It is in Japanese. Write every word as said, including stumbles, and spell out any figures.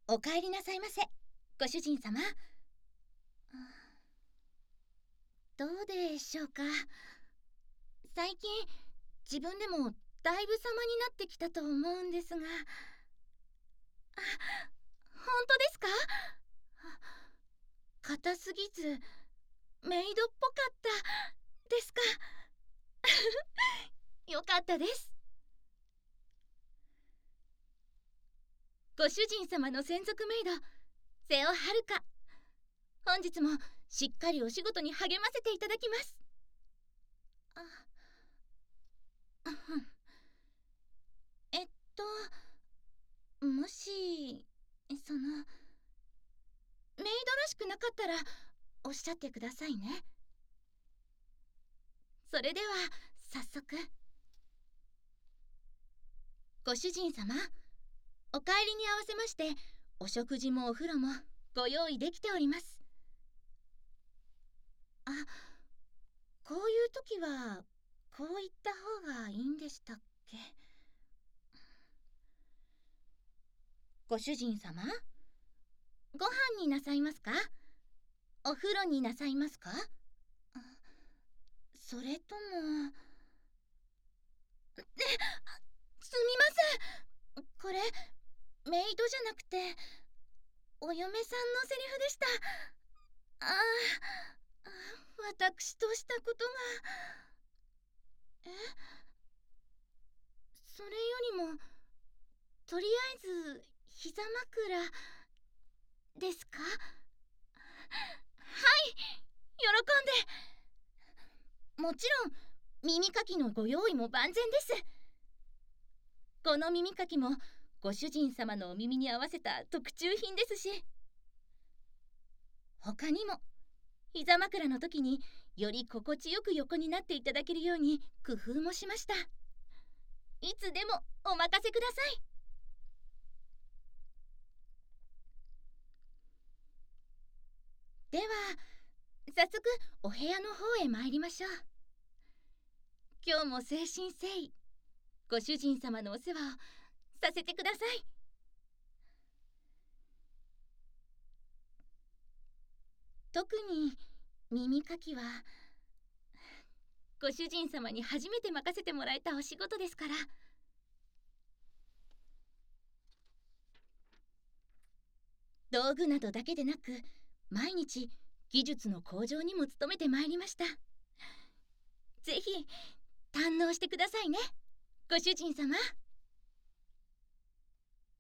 お帰りなさいませ、ご主人様。どうでしょうか。最近自分でもだいぶ様になってきたと思うんですが。あ、本当ですか？硬すぎずメイドっぽかったですか？よかったです。ご主人様の専属メイド、瀬尾はるか。本日もしっかりお仕事に励ませていただきます。あ、えっともしそのメイドらしくなかったらおっしゃってくださいね。それでは早速。ご主人様、お帰りに合わせましてお食事もお風呂もご用意できております。あ、こういう時はこう言った方がいいんでしたっけ？ご主人様、ご飯になさいますか？お風呂になさいますか？それともえ、すみません、これメイドじゃなくてお嫁さんのセリフでした。ああ、私としたことが。え、それよりもとりあえず膝枕ですか？はい、喜んで。もちろん耳かきのご用意も万全です。この耳かきもご主人様のお耳に合わせた特注品ですし、他にも膝枕の時により心地よく横になっていただけるように工夫もしました。いつでもお任せください。では早速お部屋の方へ参りましょう。今日も誠心誠意ご主人様のお世話をさせてください。特に耳かきはご主人様に初めて任せてもらえたお仕事ですから。道具などだけでなく毎日技術の向上にも努めてまいりました。ぜひ堪能してくださいね、ご主人様。